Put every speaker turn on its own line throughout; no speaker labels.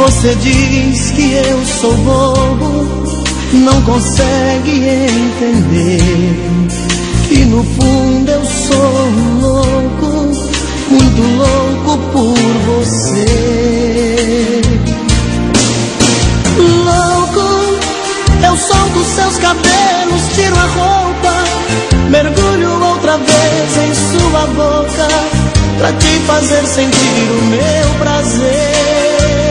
Você diz que eu sou bobo, não consegue entender que no fundo eu sou louco, muito louco por você. Louco, eu solto seus cabelos, tiro a roupa, mergulho outra vez em sua boca, pra te fazer sentir o meu prazer.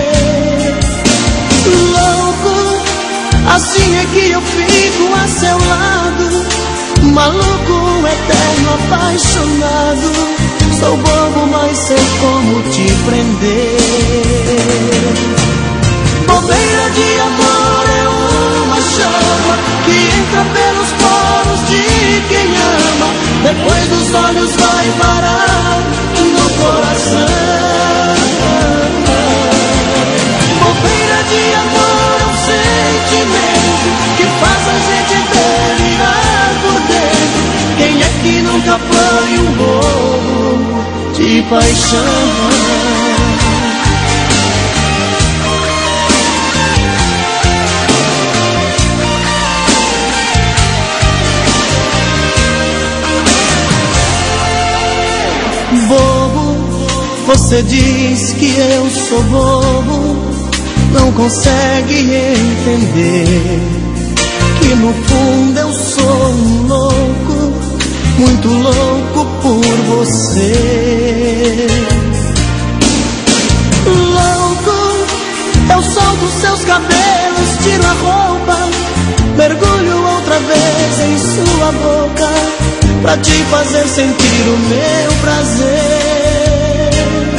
Louco, assim é que eu fico a seu lado, maluco, eterno, apaixonado. Sou bobo, mas sei como te prender. Bobeira de amor é uma chama que entra pelos poros de quem ama, depois dos olhos vai parar no coração. Bobeira de amor é um sentimento que faz a gente delirar por dentro. Quem é que nunca foi um bobo de paixão? Bobo, você diz que eu sou bobo, não consegue entender que no fundo eu sou louco, muito louco por você. Louco, eu solto seus cabelos, tiro a roupa, mergulho outra vez em sua boca, pra te fazer sentir o meu prazer.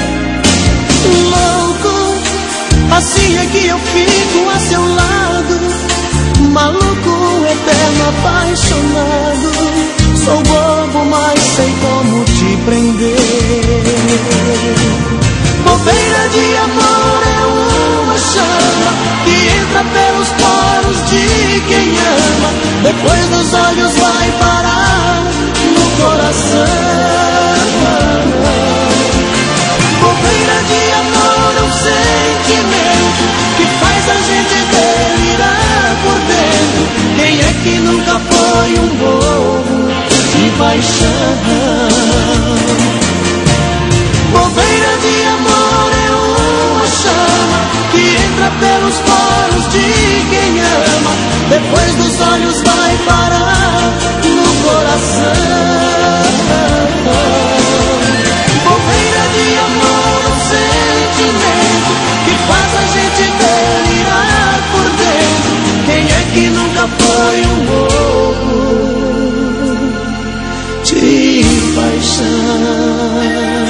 Louco, assim é que eu fico a seu lado, maluco, eterno, apaixonado. Sou bobo, mas sei como te prender. Bobeira de amor é uma chama que entra pelos poros de quem ama, depois dos olhos vai parar no coração. Bobeira de amor é um sentimento que faz a gente delirar por dentro. Quem é que nunca foi um bobo de paixão? Bobeira de amor é uma chama que entra pelos poros de quem ama, depois dos olhos vai parar no coração. Bobeira de amor, um sentimento que faz a gente delirar por dentro. Quem é que nunca foi um bobo de paixão?